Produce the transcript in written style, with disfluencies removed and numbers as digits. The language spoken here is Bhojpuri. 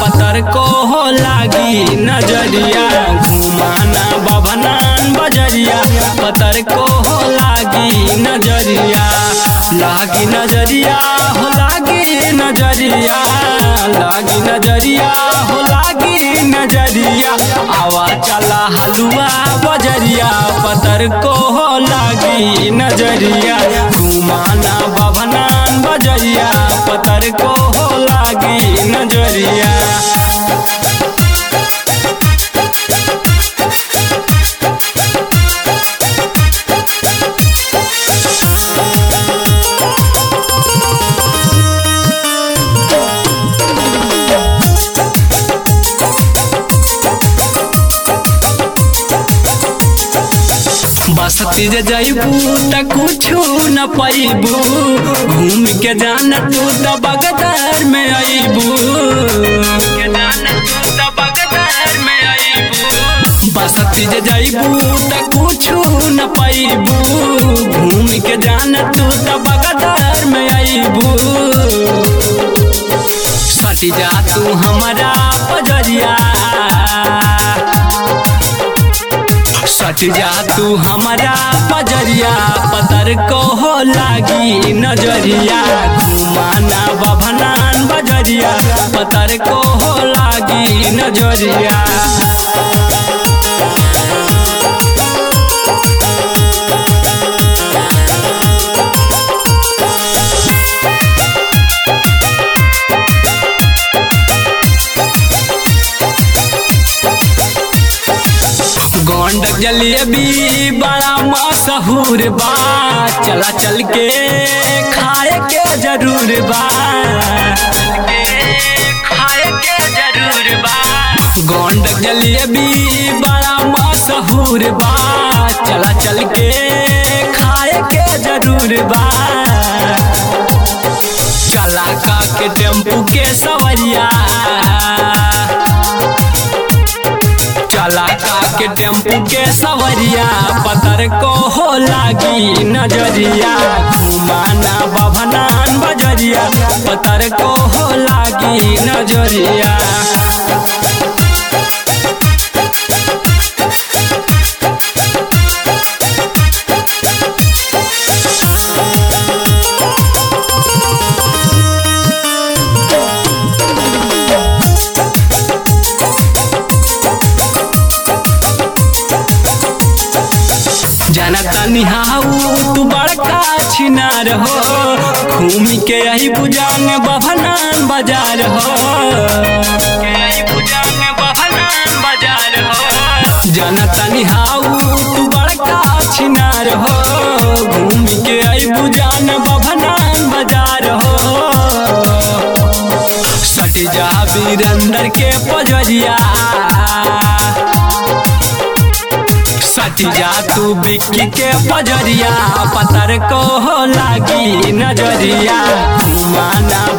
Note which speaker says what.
Speaker 1: पतर को हो लागी नजरिया घुमाना बभनान बजरिया पतर को हो लागी नजरिया लागी नजरिया हो लागी नजरिया लागी नजरिया हो लागी नजरिया आवा चला हलुआ बजरिया पतर को हो लागी नजरिया घुमाना बभनान बजरिया पतर को हो लागी नजरिया। बसती जे जइबू त कुछु न पैबू घूम के जान तू त बगदार में अइबू बसती जे जइबू त कुछु न पैबू घूम के जान तू त बगदार में अइबू सटी जा तू हमारा पजरिया सट जा तू हमारा पजरिया पतर को हो लागी नजरिया घुमाना बभनान बजरिया पतर को हो लागी नजरिया। गोंडक जलेबी बड़ा मशहूर बा चला चल के खाए के जरूर बा गोंडक जलेबी बड़ा मशहूर बा चला चल के खाए के जरूर बा चला का के टेम्पू के सवरिया चला के टेम्पू के सवरिया पतर को हो लागी नजरिया घुमाना बभनान बजरिया पतर को हो लागी नजरिया। जनता निहाऊ तू बड़का छिनार हो घूम के यही बुजान बभनान बाजार हो जनता निहाऊ तू बड़का छिनार हो घूम के यही बुजान बभनान बाजार हो सट जा वीरेंद्र के पजरिया सट जा तू बिक्की के पजरिया पतर को हो लागी नजरिया घुमाना